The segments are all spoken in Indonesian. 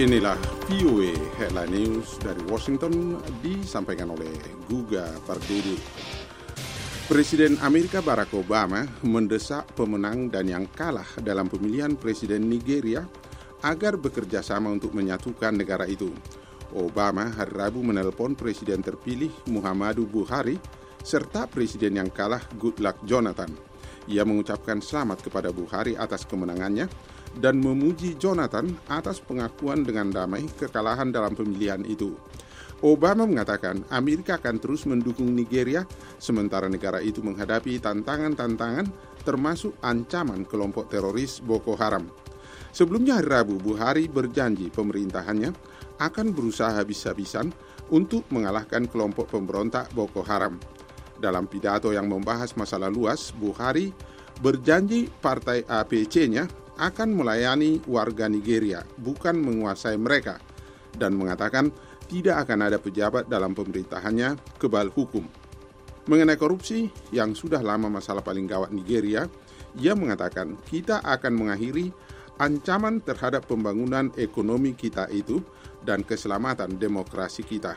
Inilah VOA Headline News dari Washington disampaikan oleh Guga Pardede. Presiden Amerika Barack Obama mendesak pemenang dan yang kalah dalam pemilihan presiden Nigeria agar bekerja sama untuk menyatukan negara itu. Obama hari Rabu menelpon Presiden terpilih Muhammadu Buhari serta Presiden yang kalah Goodluck Jonathan. Ia mengucapkan selamat kepada Buhari atas kemenangannya dan memuji Jonathan atas pengakuan dengan damai kekalahan dalam pemilihan itu. Obama mengatakan Amerika akan terus mendukung Nigeria sementara negara itu menghadapi tantangan-tantangan termasuk ancaman kelompok teroris Boko Haram. Sebelumnya hari Rabu, Buhari berjanji pemerintahannya akan berusaha habis-habisan untuk mengalahkan kelompok pemberontak Boko Haram. Dalam pidato yang membahas masalah luas, Buhari berjanji partai APC-nya akan melayani warga Nigeria, bukan menguasai mereka, dan mengatakan tidak akan ada pejabat dalam pemerintahannya kebal hukum. Mengenai korupsi yang sudah lama masalah paling gawat Nigeria, ia mengatakan kita akan mengakhiri ancaman terhadap pembangunan ekonomi kita itu dan keselamatan demokrasi kita.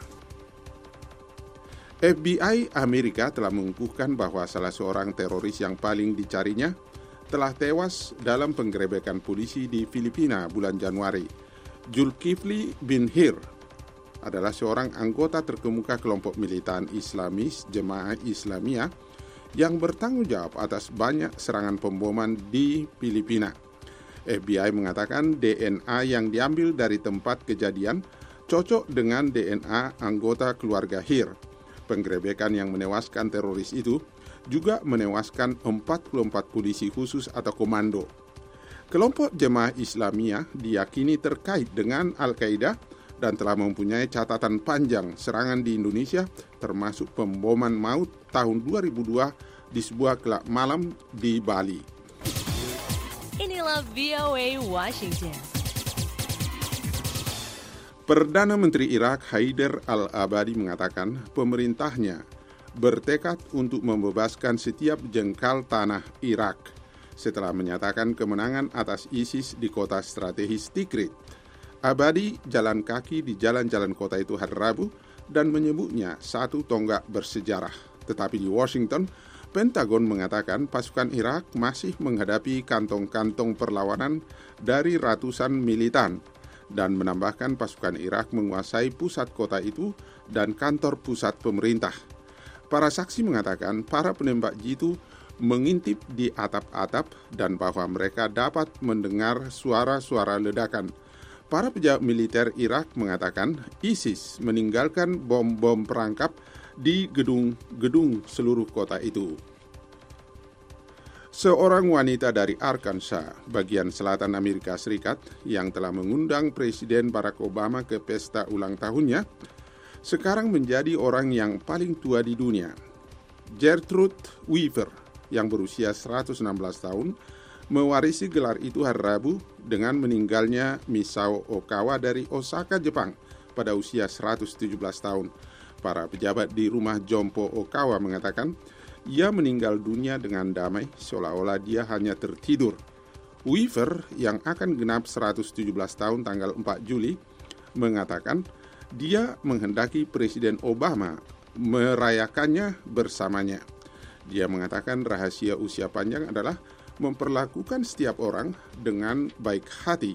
FBI Amerika telah mengukuhkan bahwa salah seorang teroris yang paling dicarinya telah tewas dalam penggerebekan polisi di Filipina bulan Januari. Zulkifli bin Hir adalah seorang anggota terkemuka kelompok militan Islamis Jemaah Islamiyah yang bertanggung jawab atas banyak serangan pemboman di Filipina. FBI mengatakan DNA yang diambil dari tempat kejadian cocok dengan DNA anggota keluarga Hir. Penggerebekan yang menewaskan teroris itu juga menewaskan 44 polisi khusus atau komando. Kelompok Jemaah Islamiyah diyakini terkait dengan Al-Qaeda dan telah mempunyai catatan panjang serangan di Indonesia termasuk pemboman maut tahun 2002 di sebuah klub malam di Bali. Inilah VOA Washington. Perdana Menteri Irak Haider al-Abadi mengatakan pemerintahnya bertekad untuk membebaskan setiap jengkal tanah Irak setelah menyatakan kemenangan atas ISIS di kota strategis Tikrit. Abadi jalan kaki di jalan-jalan kota itu hari Rabu dan menyebutnya satu tonggak bersejarah. Tetapi di Washington, Pentagon mengatakan pasukan Irak masih menghadapi kantong-kantong perlawanan dari ratusan militan dan menambahkan pasukan Irak menguasai pusat kota itu dan kantor pusat pemerintah. Para saksi mengatakan para penembak jitu mengintip di atap-atap dan bahwa mereka dapat mendengar suara-suara ledakan. Para pejabat militer Irak mengatakan ISIS meninggalkan bom-bom perangkap di gedung-gedung seluruh kota itu. Seorang wanita dari Arkansas, bagian selatan Amerika Serikat, yang telah mengundang Presiden Barack Obama ke pesta ulang tahunnya, sekarang menjadi orang yang paling tua di dunia. Gertrude Weaver, yang berusia 116 tahun, mewarisi gelar itu hari Rabu dengan meninggalnya Misao Okawa dari Osaka, Jepang, pada usia 117 tahun. Para pejabat di rumah Jompo Okawa mengatakan ia meninggal dunia dengan damai, seolah-olah dia hanya tertidur. Weaver, yang akan genap 117 tahun tanggal 4 Juli, mengatakan dia menghendaki Presiden Obama merayakannya bersamanya. Dia mengatakan rahasia usia panjang adalah memperlakukan setiap orang dengan baik hati.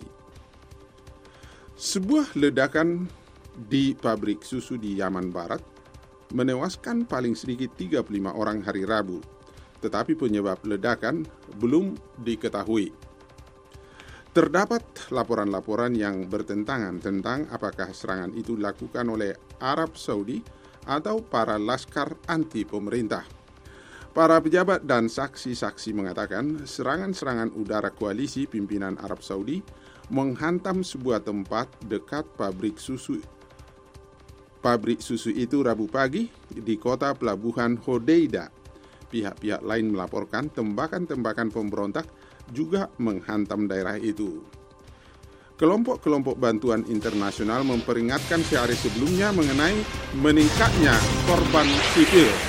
Sebuah ledakan di pabrik susu di Yaman Barat menewaskan paling sedikit 35 orang hari Rabu, tetapi penyebab ledakan belum diketahui. Terdapat laporan-laporan yang bertentangan tentang apakah serangan itu dilakukan oleh Arab Saudi atau para laskar anti pemerintah. Para pejabat dan saksi-saksi mengatakan serangan-serangan udara koalisi pimpinan Arab Saudi menghantam sebuah tempat dekat pabrik susu itu Rabu pagi di kota pelabuhan Hodeida. Pihak-pihak lain melaporkan tembakan-tembakan pemberontak juga menghantam daerah itu. Kelompok-kelompok bantuan internasional memperingatkan sehari sebelumnya mengenai meningkatnya korban sipil